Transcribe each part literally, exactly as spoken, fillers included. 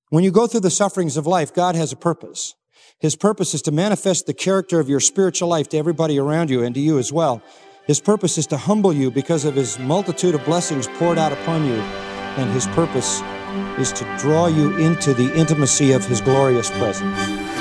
When you go through the sufferings of life, God has a purpose. His purpose is to manifest the character of your spiritual life to everybody around you and to you as well. His purpose is to humble you because of His multitude of blessings poured out upon you. And His purpose is to draw you into the intimacy of His glorious presence.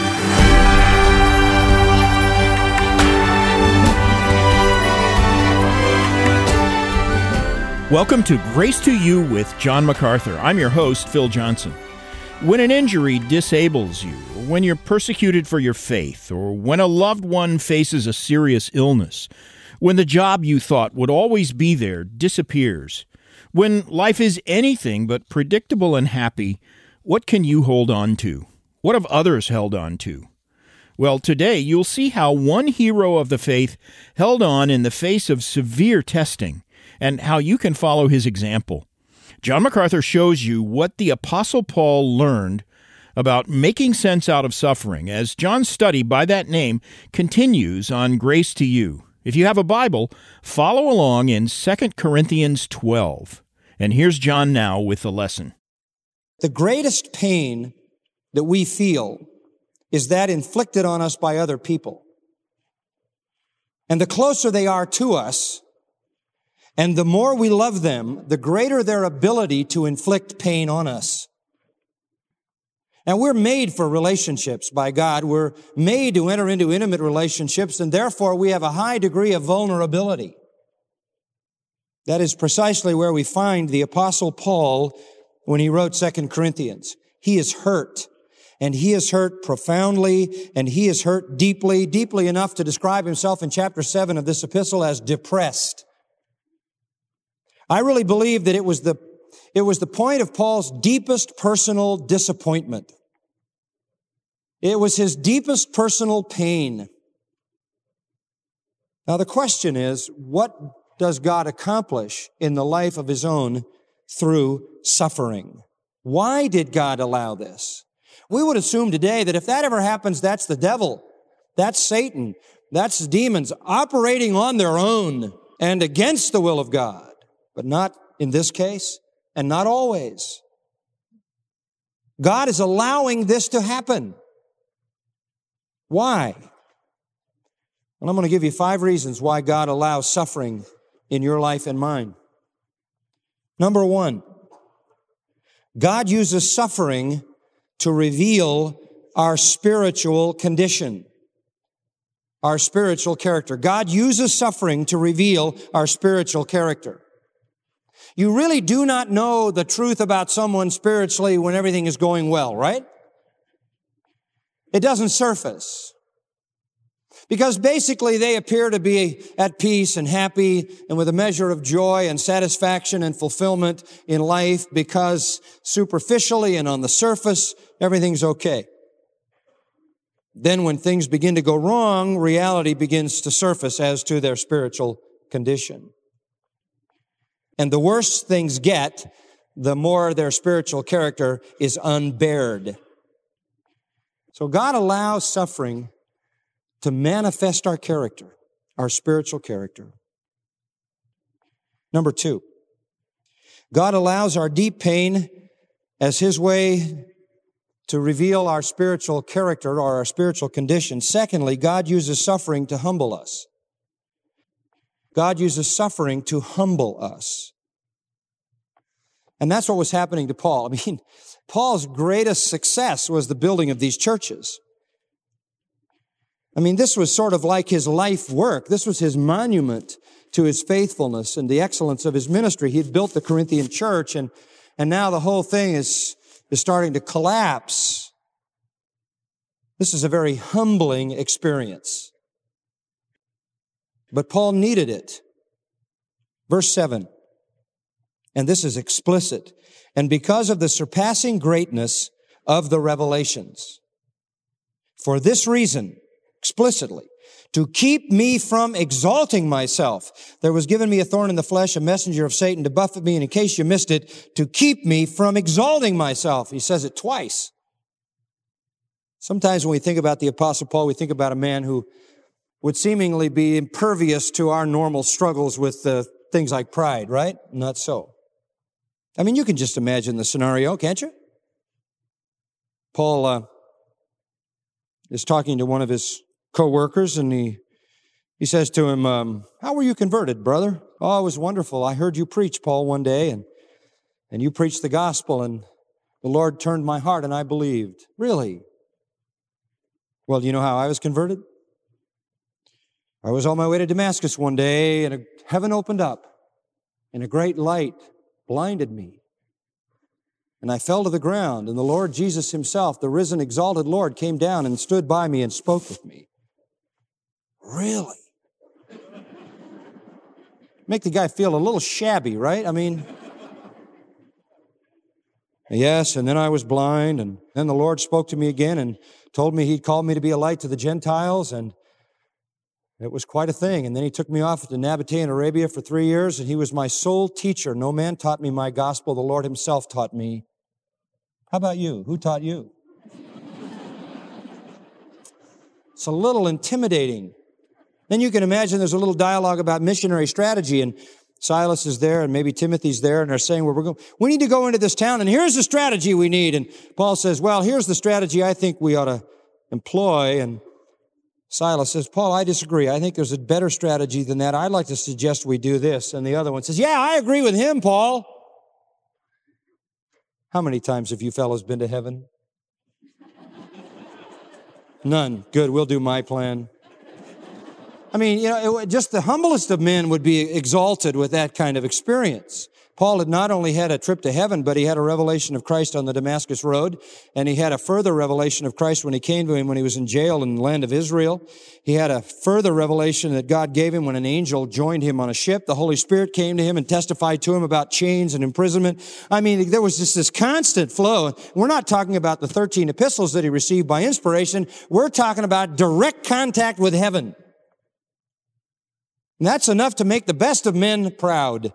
Welcome to Grace to You with John MacArthur. I'm your host, Phil Johnson. When an injury disables you, when you're persecuted for your faith, or when a loved one faces a serious illness, when the job you thought would always be there disappears, when life is anything but predictable and happy, what can you hold on to? What have others held on to? Well, today you'll see how one hero of the faith held on in the face of severe testing, and how you can follow his example. John MacArthur shows you what the Apostle Paul learned about making sense out of suffering as John's study by that name continues on Grace to You. If you have a Bible, follow along in Second Corinthians twelve. And here's John now with the lesson. The greatest pain that we feel is that inflicted on us by other people. And the closer they are to us, and the more we love them, the greater their ability to inflict pain on us. And we're made for relationships by God. We're made to enter into intimate relationships, and therefore we have a high degree of vulnerability. That is precisely where we find the Apostle Paul when he wrote Second Corinthians. He is hurt, and he is hurt profoundly, and he is hurt deeply, deeply enough to describe himself in chapter seven of this epistle as depressed. I really believe that it was the, it was the point of Paul's deepest personal disappointment. It was his deepest personal pain. Now the question is, what does God accomplish in the life of His own through suffering? Why did God allow this? We would assume today that if that ever happens, that's the devil. That's Satan. That's demons operating on their own and against the will of God. But not in this case, and not always. God is allowing this to happen. Why? Well, I'm going to give you five reasons why God allows suffering in your life and mine. Number one, God uses suffering to reveal our spiritual condition, our spiritual character. God uses suffering to reveal our spiritual character. You really do not know the truth about someone spiritually when everything is going well, right? It doesn't surface. Because basically they appear to be at peace and happy and with a measure of joy and satisfaction and fulfillment in life because superficially and on the surface, everything's okay. Then when things begin to go wrong, reality begins to surface as to their spiritual condition. And the worse things get, the more their spiritual character is unbared. So God allows suffering to manifest our character, our spiritual character. Number two, God allows our deep pain as His way to reveal our spiritual character or our spiritual condition. Secondly, God uses suffering to humble us. God uses suffering to humble us. And that's what was happening to Paul. I mean, Paul's greatest success was the building of these churches. I mean, this was sort of like his life work. This was his monument to his faithfulness and the excellence of his ministry. He'd built the Corinthian church, and, and now the whole thing is, is starting to collapse. This is a very humbling experience. But Paul needed it. Verse seven, and this is explicit, and because of the surpassing greatness of the revelations. For this reason, explicitly, to keep me from exalting myself, there was given me a thorn in the flesh, a messenger of Satan to buffet me, and in case you missed it, to keep me from exalting myself. He says it twice. Sometimes when we think about the Apostle Paul, we think about a man who would seemingly be impervious to our normal struggles with uh, things like pride, right? Not so. I mean, you can just imagine the scenario, can't you? Paul uh, is talking to one of his co-workers, and he, he says to him, um, how were you converted, brother? Oh, it was wonderful. I heard you preach, Paul, one day, and, and you preached the gospel, and the Lord turned my heart, and I believed. Really? Well, do you know how I was converted? I was on my way to Damascus one day, and heaven opened up, and a great light blinded me. And I fell to the ground, and the Lord Jesus himself, the risen, exalted Lord, came down and stood by me and spoke with me. Really? Make the guy feel a little shabby, right? I mean, yes, and then I was blind, and then the Lord spoke to me again and told me He'd called me to be a light to the Gentiles, and it was quite a thing. And then He took me off to Nabateh in Arabia for three years, and He was my sole teacher. No man taught me my gospel. The Lord Himself taught me. How about you? Who taught you? It's a little intimidating. Then you can imagine there's a little dialogue about missionary strategy, and Silas is there, and maybe Timothy's there, and they're saying, well, we're going, we need to go into this town, and here's the strategy we need. And Paul says, well, here's the strategy I think we ought to employ. And Silas says, Paul, I disagree. I think there's a better strategy than that. I'd like to suggest we do this. And the other one says, yeah, I agree with him, Paul. How many times have you fellows been to heaven? None. Good, we'll do my plan. I mean, you know, it, just the humblest of men would be exalted with that kind of experience. Paul had not only had a trip to heaven, but he had a revelation of Christ on the Damascus Road, and he had a further revelation of Christ when he came to him when he was in jail in the land of Israel. He had a further revelation that God gave him when an angel joined him on a ship. The Holy Spirit came to him and testified to him about chains and imprisonment. I mean, there was just this constant flow. We're not talking about the thirteen epistles that he received by inspiration. We're talking about direct contact with heaven. And that's enough to make the best of men proud.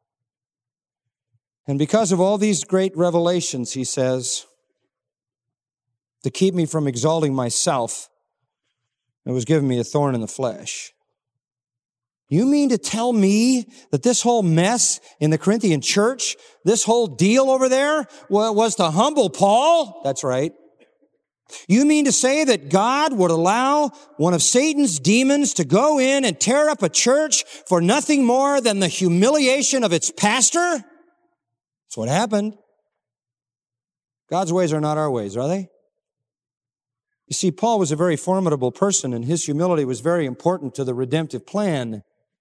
And because of all these great revelations, he says, to keep me from exalting myself, it was given me a thorn in the flesh. You mean to tell me that this whole mess in the Corinthian church, this whole deal over there, was to humble Paul? That's right. You mean to say that God would allow one of Satan's demons to go in and tear up a church for nothing more than the humiliation of its pastor? That's what happened. God's ways are not our ways, are they? You see, Paul was a very formidable person, and his humility was very important to the redemptive plan.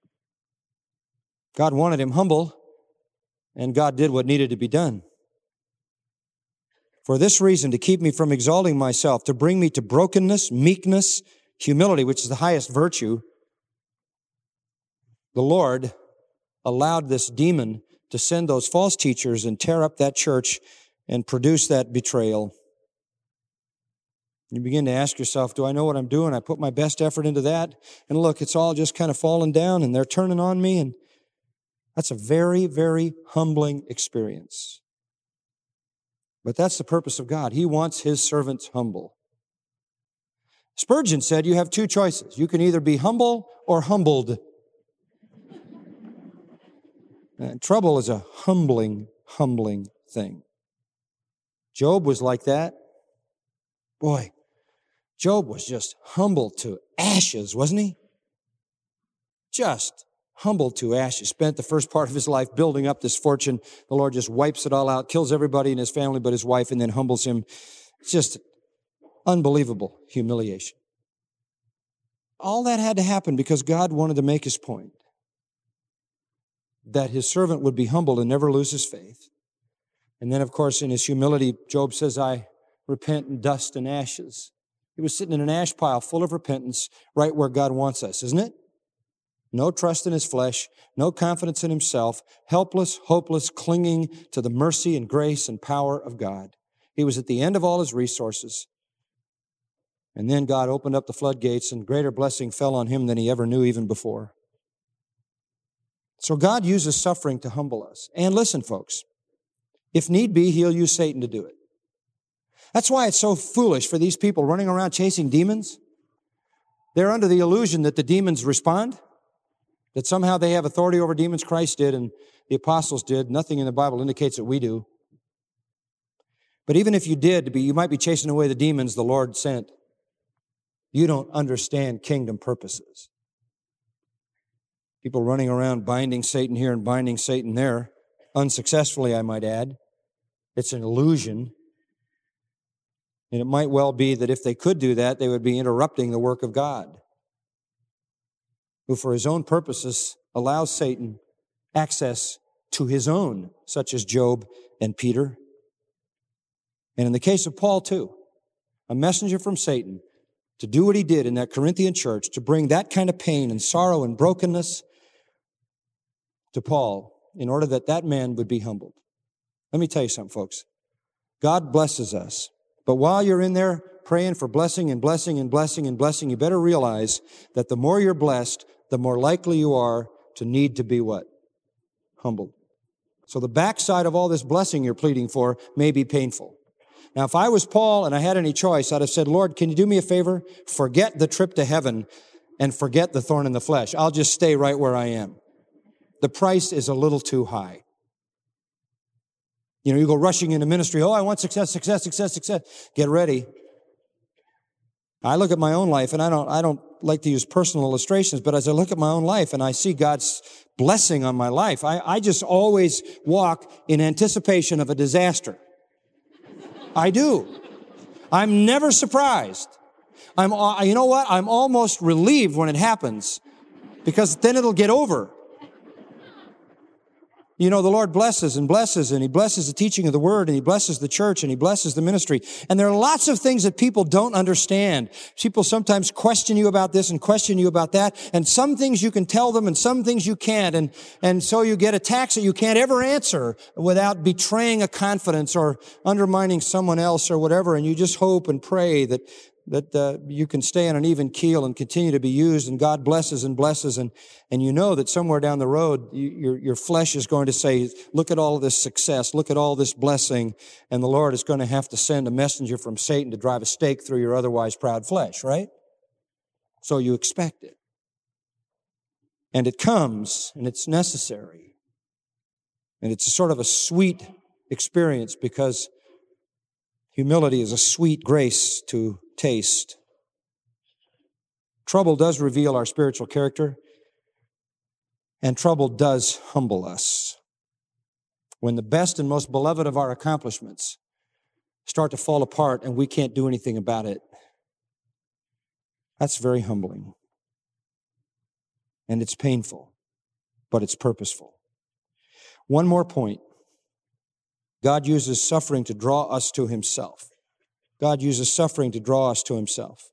God wanted him humble, and God did what needed to be done. For this reason, to keep me from exalting myself, to bring me to brokenness, meekness, humility, which is the highest virtue, the Lord allowed this demon to send those false teachers and tear up that church and produce that betrayal. You begin to ask yourself, do I know what I'm doing? I put my best effort into that, and look, it's all just kind of falling down, and they're turning on me, and that's a very, very humbling experience. But that's the purpose of God. He wants His servants humble. Spurgeon said you have two choices. You can either be humble or humbled. And trouble is a humbling, humbling thing. Job was like that. Boy, Job was just humbled to ashes, wasn't he? Just humbled to ashes. Spent the first part of his life building up this fortune. The Lord just wipes it all out, kills everybody in his family but his wife, and then humbles him. It's just unbelievable humiliation. All that had to happen because God wanted to make His point, that His servant would be humble and never lose his faith. And then, of course, in his humility, Job says, I repent in dust and ashes. He was sitting in an ash pile full of repentance right where God wants us, isn't it? No trust in his flesh, no confidence in himself, helpless, hopeless, clinging to the mercy and grace and power of God. He was at the end of all his resources. And then God opened up the floodgates, and greater blessing fell on him than he ever knew even before. So God uses suffering to humble us. And listen, folks, if need be, He'll use Satan to do it. That's why it's so foolish for these people running around chasing demons. They're under the illusion that the demons respond, that somehow they have authority over demons. Christ did and the apostles did. Nothing in the Bible indicates that we do. But even if you did, you might be chasing away the demons the Lord sent. You don't understand kingdom purposes. People running around binding Satan here and binding Satan there, unsuccessfully, I might add. It's an illusion. And it might well be that if they could do that, they would be interrupting the work of God, who for his own purposes allows Satan access to his own, such as Job and Peter. And in the case of Paul, too, a messenger from Satan to do what he did in that Corinthian church, to bring that kind of pain and sorrow and brokenness to Paul in order that that man would be humbled. Let me tell you something, folks. God blesses us. But while you're in there praying for blessing and blessing and blessing and blessing, you better realize that the more you're blessed, the more likely you are to need to be what? Humbled. So the backside of all this blessing you're pleading for may be painful. Now, if I was Paul and I had any choice, I'd have said, Lord, can you do me a favor? Forget the trip to heaven and forget the thorn in the flesh. I'll just stay right where I am. The price is a little too high. You know, you go rushing into ministry. Oh, I want success, success, success, success. Get ready. I look at my own life, and I don't, I don't like to use personal illustrations, but as I look at my own life and I see God's blessing on my life, I, I just always walk in anticipation of a disaster. I do. I'm never surprised. I'm, you know what? I'm almost relieved when it happens, because then it'll get over. You know, the Lord blesses and blesses, and He blesses the teaching of the Word, and He blesses the church, and He blesses the ministry. And there are lots of things that people don't understand. People sometimes question you about this and question you about that, and some things you can tell them and some things you can't. And, and so you get attacks that you can't ever answer without betraying a confidence or undermining someone else or whatever. And you just hope and pray that that uh, you can stay on an even keel and continue to be used, and God blesses and blesses, and and you know that somewhere down the road, you, your your flesh is going to say, look at all of this success, look at all this blessing, and the Lord is going to have to send a messenger from Satan to drive a stake through your otherwise proud flesh, right? So you expect it. And it comes, and it's necessary. And it's a sort of a sweet experience, because humility is a sweet grace to taste. Trouble does reveal our spiritual character, and trouble does humble us. When the best and most beloved of our accomplishments start to fall apart and we can't do anything about it, that's very humbling. And it's painful, but it's purposeful. One more point. God uses suffering to draw us to Himself. God uses suffering to draw us to Himself.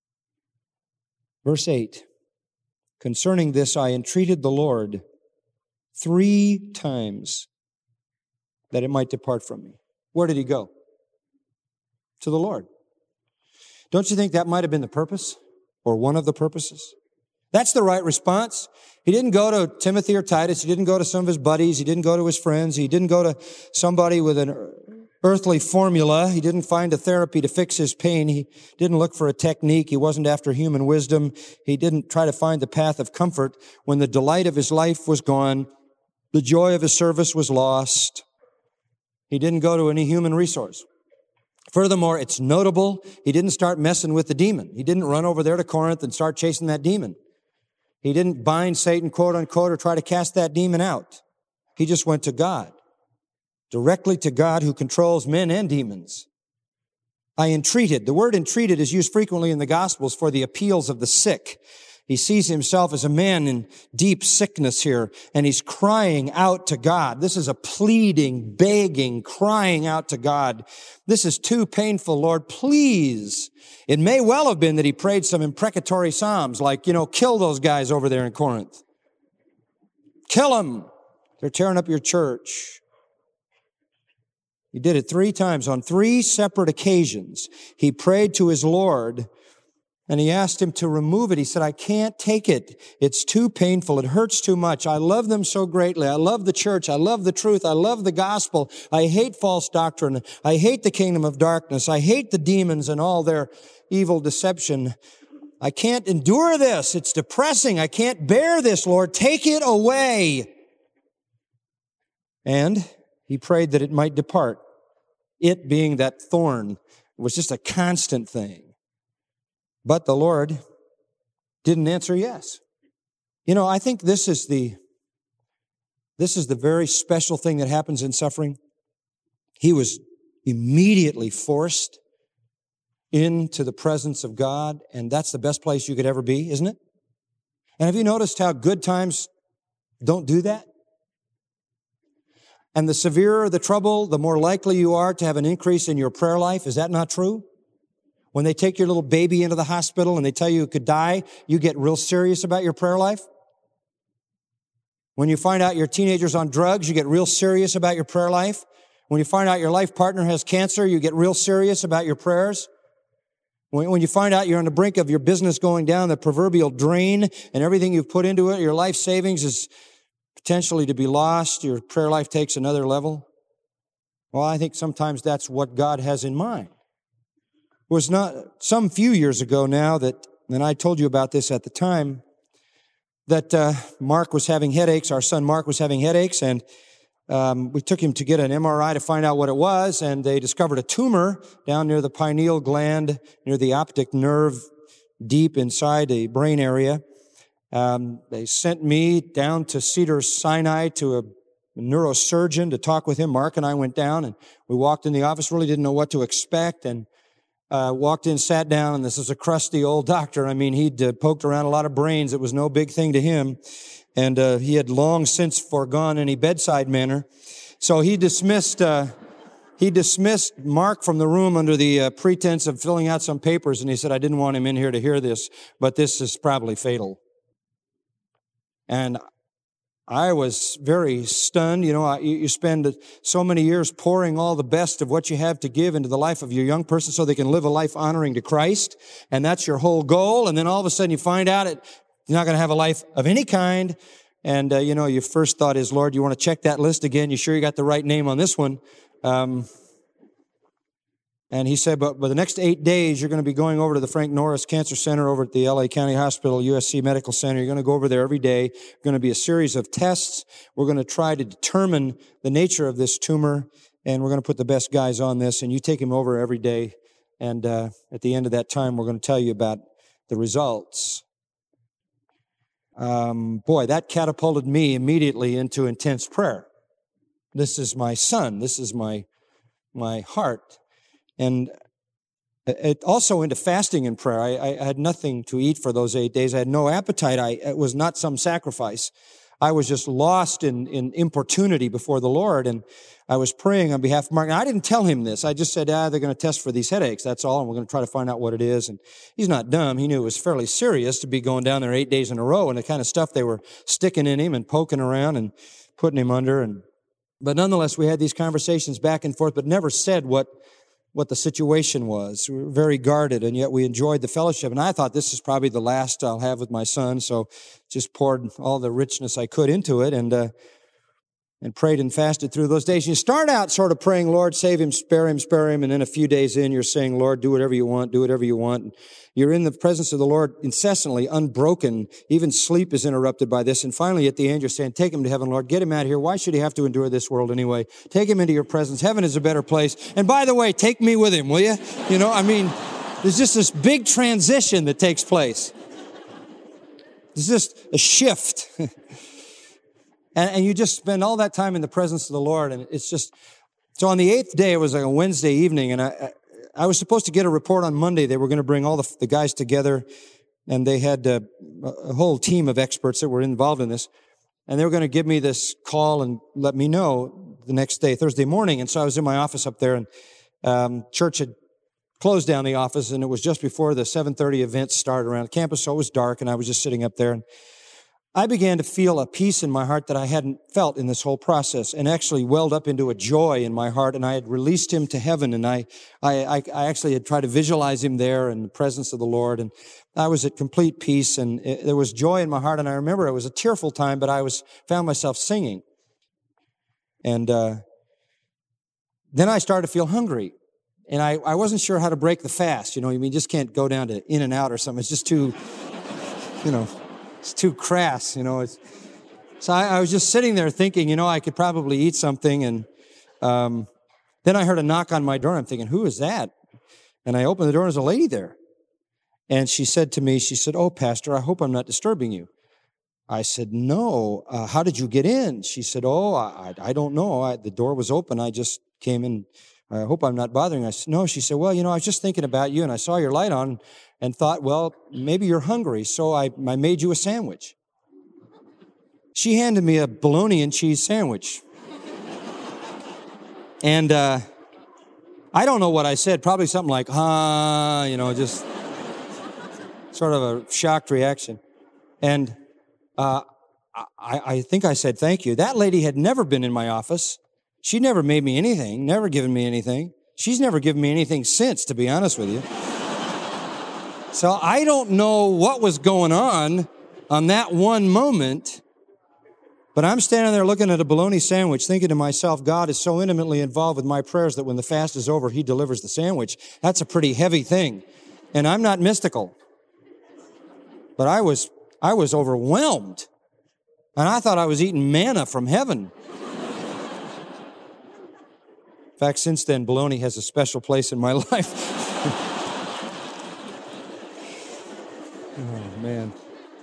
Verse eight, concerning this I entreated the Lord three times that it might depart from me. Where did He go? To the Lord. Don't you think that might have been the purpose, or one of the purposes? That's the right response. He didn't go to Timothy or Titus. He didn't go to some of his buddies. He didn't go to his friends. He didn't go to somebody with an earthly formula. He didn't find a therapy to fix his pain. He didn't look for a technique. He wasn't after human wisdom. He didn't try to find the path of comfort when the delight of his life was gone. The joy of his service was lost. He didn't go to any human resource. Furthermore, it's notable, he didn't start messing with the demon. He didn't run over there to Corinth and start chasing that demon. He didn't bind Satan, quote unquote, or try to cast that demon out. He just went to God, directly to God who controls men and demons. I entreated. The word entreated is used frequently in the Gospels for the appeals of the sick. He sees himself as a man in deep sickness here, and he's crying out to God. This is a pleading, begging, crying out to God. This is too painful, Lord, please. It may well have been that he prayed some imprecatory psalms like, you know, kill those guys over there in Corinth. Kill them. They're tearing up your church. He did it three times on three separate occasions. He prayed to his Lord, and he asked him to remove it. He said, I can't take it. It's too painful. It hurts too much. I love them so greatly. I love the church. I love the truth. I love the gospel. I hate false doctrine. I hate the kingdom of darkness. I hate the demons and all their evil deception. I can't endure this. It's depressing. I can't bear this, Lord. Take it away. And he prayed that it might depart It being that thorn was just a constant thing. But the Lord didn't answer yes. You know, I think this is the, this is the very special thing that happens in suffering. He was immediately forced into the presence of God, and that's the best place you could ever be, isn't it? And have you noticed how good times don't do that? And the severer the trouble, the more likely you are to have an increase in your prayer life. Is that not true? When they take your little baby into the hospital and they tell you it could die, you get real serious about your prayer life. When you find out your teenager's on drugs, you get real serious about your prayer life. When you find out your life partner has cancer, you get real serious about your prayers. When, when you find out you're on the brink of your business going down the proverbial drain and everything you've put into it, your life savings is potentially to be lost, your prayer life takes another level. Well, I think sometimes that's what God has in mind. It was not some few years ago now that, and I told you about this at the time, that uh, Mark was having headaches, our son Mark was having headaches, and um, we took him to get an M R I to find out what it was, and they discovered a tumor down near the pineal gland, near the optic nerve, deep inside the brain area. Um, they sent me down to Cedars-Sinai to a neurosurgeon to talk with him. Mark and I went down, and we walked in the office, really didn't know what to expect, and Uh, walked in, sat down, and this is a crusty old doctor. I mean, he'd uh, poked around a lot of brains. It was no big thing to him. And uh, he had long since foregone any bedside manner. So he dismissed uh, he dismissed Mark from the room under the uh, pretense of filling out some papers. And he said, I didn't want him in here to hear this, but this is probably fatal. And I was very stunned. You know, you spend so many years pouring all the best of what you have to give into the life of your young person so they can live a life honoring to Christ. And that's your whole goal. And then all of a sudden you find out it, you're not going to have a life of any kind. And, uh, you know, your first thought is, Lord, you want to check that list again? You sure you got the right name on this one? Um, and he said, but, but the next eight days, you're going to be going over to the Frank Norris Cancer Center over at the L A County Hospital, U S C Medical Center. You're going to go over there every day. It's going to be a series of tests. We're going to try to determine the nature of this tumor, and we're going to put the best guys on this, and you take him over every day. And uh, at the end of that time, we're going to tell you about the results. Um, boy, that catapulted me immediately into intense prayer. This is my son. This is my my heart. And it also into fasting and prayer. I, I had nothing to eat for those eight days. I had no appetite. I, it was not some sacrifice. I was just lost in, in importunity before the Lord, and I was praying on behalf of Mark. And I didn't tell him this. I just said, ah, they're going to test for these headaches. That's all, and we're going to try to find out what it is. And he's not dumb. He knew it was fairly serious to be going down there eight days in a row, and the kind of stuff they were sticking in him and poking around and putting him under. And but nonetheless, we had these conversations back and forth, but never said what what the situation was. We were very guarded, and yet we enjoyed the fellowship. And I thought this is probably the last I'll have with my son, so just poured all the richness I could into it, and uh, and prayed and fasted through those days. You start out sort of praying, Lord, save him, spare him, spare him, and then a few days in, you're saying, Lord, do whatever you want, do whatever you want. And you're in the presence of the Lord incessantly, unbroken. Even sleep is interrupted by this. And finally, at the end, you're saying, take him to heaven, Lord. Get him out of here. Why should he have to endure this world anyway? Take him into your presence. Heaven is a better place. And by the way, take me with him, will you? You know, I mean, there's just this big transition that takes place. There's just a shift. and, and you just spend all that time in the presence of the Lord. And it's just, so on the eighth day, it was like a Wednesday evening, and I, I was supposed to get a report on Monday. They were going to bring all the, the guys together, and they had uh, a whole team of experts that were involved in this. And they were going to give me this call and let me know the next day, Thursday morning. And so I was in my office up there, and um, church had closed down the office, and it was just before the seven thirty event started around campus, so it was dark, and I was just sitting up there. And I began to feel a peace in my heart that I hadn't felt in this whole process, and actually welled up into a joy in my heart, and I had released him to heaven, and I, I, I actually had tried to visualize him there in the presence of the Lord, and I was at complete peace, and it, there was joy in my heart, and I remember it was a tearful time, but I was, found myself singing. And, uh, then I started to feel hungry, and I, I wasn't sure how to break the fast. You know, I mean, you just can't go down to In-N-Out or something. It's just too, you know, it's too crass, you know. It's, so I, I was just sitting there thinking, you know, I could probably eat something, and um, Then I heard a knock on my door. I'm thinking, who is that? And I opened the door, and there's a lady there. And she said to me, she said, oh, Pastor, I hope I'm not disturbing you. I said, no. Uh, how did you get in? She said, oh, I, I don't know. I, the door was open. I just came in. I hope I'm not bothering. I said, no. She said, well, you know, I was just thinking about you, and I saw your light on and thought, well, maybe you're hungry, so I, I made you a sandwich. She handed me a bologna and cheese sandwich. And uh, I don't know what I said. Probably something like, ah, you know, just sort of a shocked reaction. And uh, I, I think I said thank you. That lady had never been in my office. She never made me anything, never given me anything. She's never given me anything since, to be honest with you. So I don't know what was going on on that one moment, but I'm standing there looking at a bologna sandwich thinking to myself, God is so intimately involved with my prayers that when the fast is over, He delivers the sandwich. That's a pretty heavy thing. And I'm not mystical. But I was, I was overwhelmed. And I thought I was eating manna from heaven. In fact, since then, bologna has a special place in my life. Oh, man.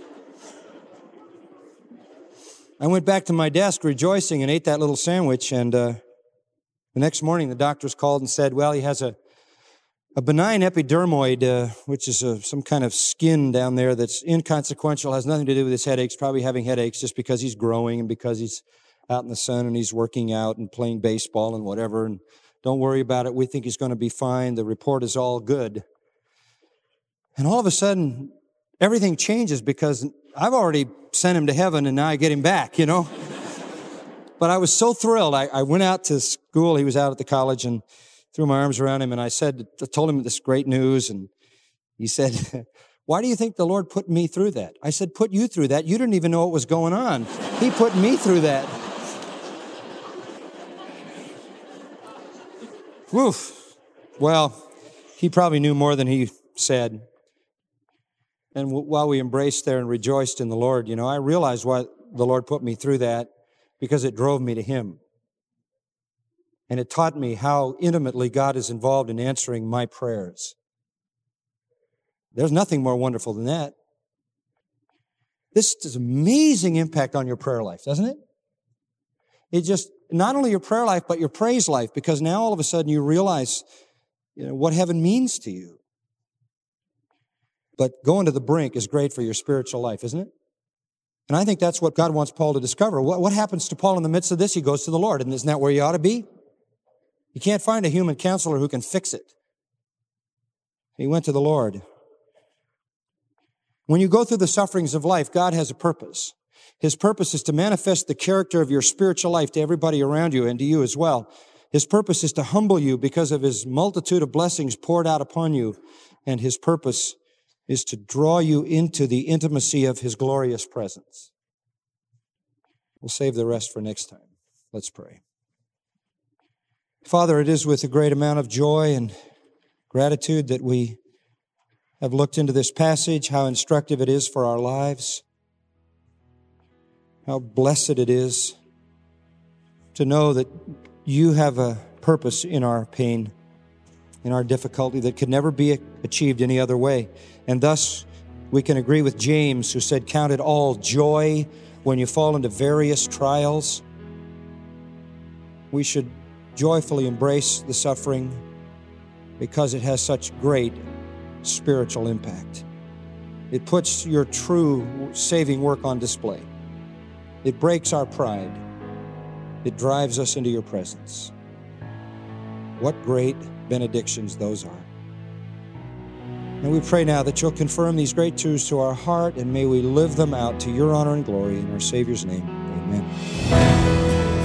I went back to my desk rejoicing and ate that little sandwich, and uh, the next morning the doctors called and said, well, he has a, a benign epidermoid, uh, which is a, some kind of skin down there that's inconsequential, has nothing to do with his headaches, probably having headaches just because he's growing and because he's out in the sun and he's working out and playing baseball and whatever, and don't worry about it. We think he's going to be fine. The report is all good. And all of a sudden, everything changes because I've already sent him to heaven and now I get him back, you know. But I was so thrilled. I, I went out to school. He was out at the college and threw my arms around him and I said, I told him this great news. And he said, why do you think the Lord put me through that? I said, put you through that? You didn't even know what was going on. He put me through that. Woof. Well, he probably knew more than he said. And w- while we embraced there and rejoiced in the Lord, you know, I realized why the Lord put me through that, because it drove me to Him. And it taught me how intimately God is involved in answering my prayers. There's nothing more wonderful than that. This has amazing impact on your prayer life, doesn't it? It just, not only your prayer life, but your praise life, because now all of a sudden you realize, you know, what heaven means to you. But going to the brink is great for your spiritual life, isn't it? And I think that's what God wants Paul to discover. What, what happens to Paul in the midst of this? He goes to the Lord. And isn't that where you ought to be? You can't find a human counselor who can fix it. He went to the Lord. When you go through the sufferings of life, God has a purpose. His purpose is to manifest the character of your spiritual life to everybody around you and to you as well. His purpose is to humble you because of His multitude of blessings poured out upon you. And His purpose is to draw you into the intimacy of His glorious presence. We'll save the rest for next time. Let's pray. Father, it is with a great amount of joy and gratitude that we have looked into this passage, how instructive it is for our lives, how blessed it is to know that You have a purpose in our pain, in our difficulty that could never be achieved any other way. And thus, we can agree with James, who said, count it all joy when you fall into various trials. We should joyfully embrace the suffering because it has such great spiritual impact. It puts Your true saving work on display. It breaks our pride. It drives us into Your presence. What great benedictions those are. And we pray now that You'll confirm these great truths to our heart, and may we live them out to Your honor and glory in our Savior's name. Amen.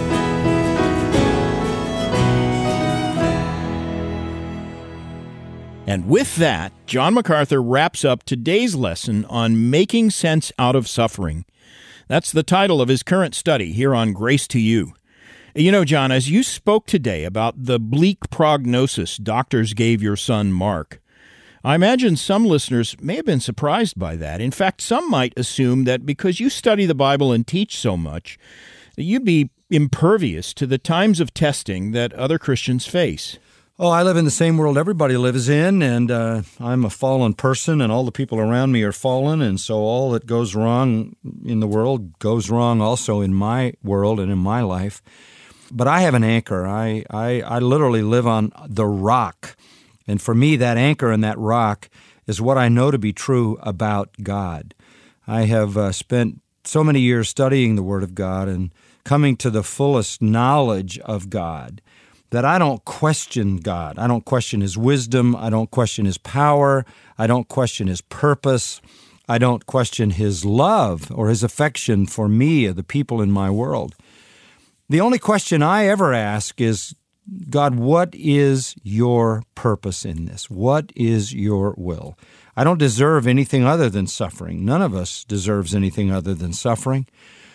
And with that, John MacArthur wraps up today's lesson on making sense out of suffering. That's the title of his current study here on Grace to You. You know, John, as you spoke today about the bleak prognosis doctors gave your son Mark, I imagine some listeners may have been surprised by that. In fact, some might assume that because you study the Bible and teach so much, that you'd be impervious to the times of testing that other Christians face? Oh, I live in the same world everybody lives in, and uh, I'm a fallen person, and all the people around me are fallen, and so all that goes wrong in the world goes wrong also in my world and in my life. But I have an anchor. I, I, I literally live on the rock, and for me, that anchor and that rock is what I know to be true about God. I have uh, spent so many years studying the Word of God and coming to the fullest knowledge of God that I don't question God. I don't question His wisdom. I don't question His power. I don't question His purpose. I don't question His love or His affection for me or the people in my world. The only question I ever ask is, God, what is your purpose in this? What is your will? I don't deserve anything other than suffering. None of us deserves anything other than suffering.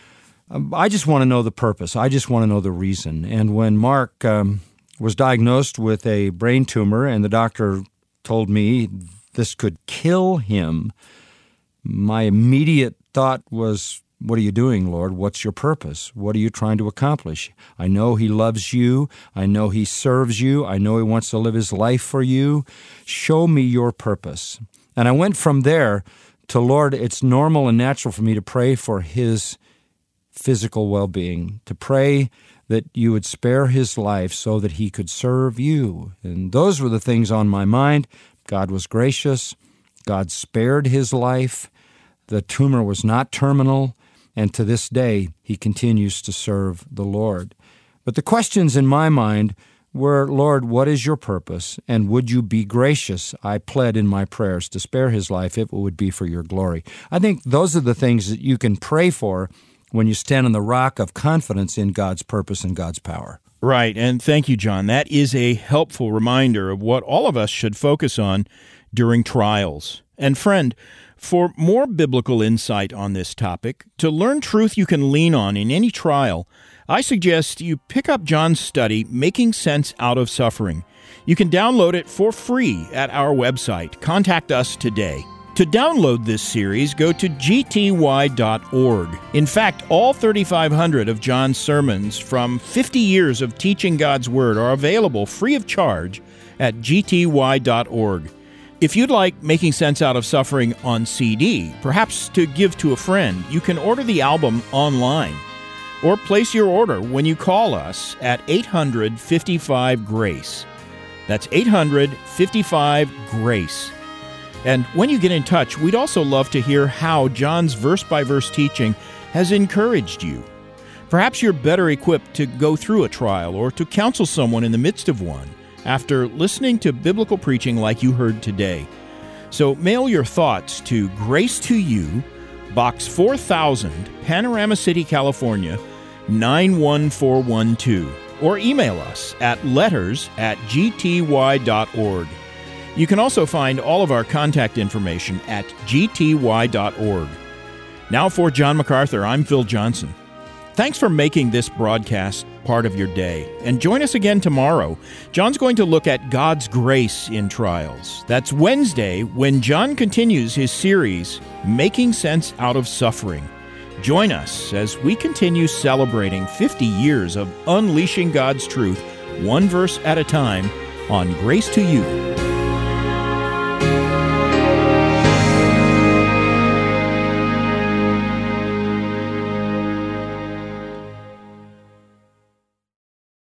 I just want to know the purpose. I just want to know the reason. And when Mark um, was diagnosed with a brain tumor and the doctor told me this could kill him, my immediate thought was, what are you doing, Lord? What's your purpose? What are you trying to accomplish? I know He loves you. I know He serves you. I know He wants to live His life for you. Show me your purpose. And I went from there to, Lord, it's normal and natural for me to pray for his physical well-being, to pray that you would spare his life so that he could serve you. And those were the things on my mind. God was gracious. God spared his life. The tumor was not terminal. And to this day, he continues to serve the Lord. But the questions in my mind were, Lord, what is your purpose? And would you be gracious? I pled in my prayers to spare his life if it would be for your glory. I think those are the things that you can pray for when you stand on the rock of confidence in God's purpose and God's power. Right, and thank you, John. That is a helpful reminder of what all of us should focus on during trials. And friend, for more biblical insight on this topic, to learn truth you can lean on in any trial, I suggest you pick up John's study, Making Sense Out of Suffering. You can download it for free at our website. Contact us today. To download this series, go to G T Y dot org. In fact, all thirty-five hundred of John's sermons from fifty years of teaching God's Word are available free of charge at G T Y dot org. If you'd like Making Sense Out of Suffering on C D, perhaps to give to a friend, you can order the album online. Or place your order when you call us at eight hundred, fifty-five, GRACE. That's eight hundred, fifty-five, GRACE. And when you get in touch, we'd also love to hear how John's verse-by-verse teaching has encouraged you. Perhaps you're better equipped to go through a trial or to counsel someone in the midst of one after listening to biblical preaching like you heard today. So mail your thoughts to Grace to You, Box four thousand, Panorama City, California, nine one four one two, or email us at letters at G T Y dot org. You can also find all of our contact information at G T Y dot org. Now for John MacArthur, I'm Phil Johnson. Thanks for making this broadcast part of your day. And join us again tomorrow. John's going to look at God's grace in trials. That's Wednesday when John continues his series, Making Sense Out of Suffering. Join us as we continue celebrating fifty years of unleashing God's truth, one verse at a time, on Grace to You.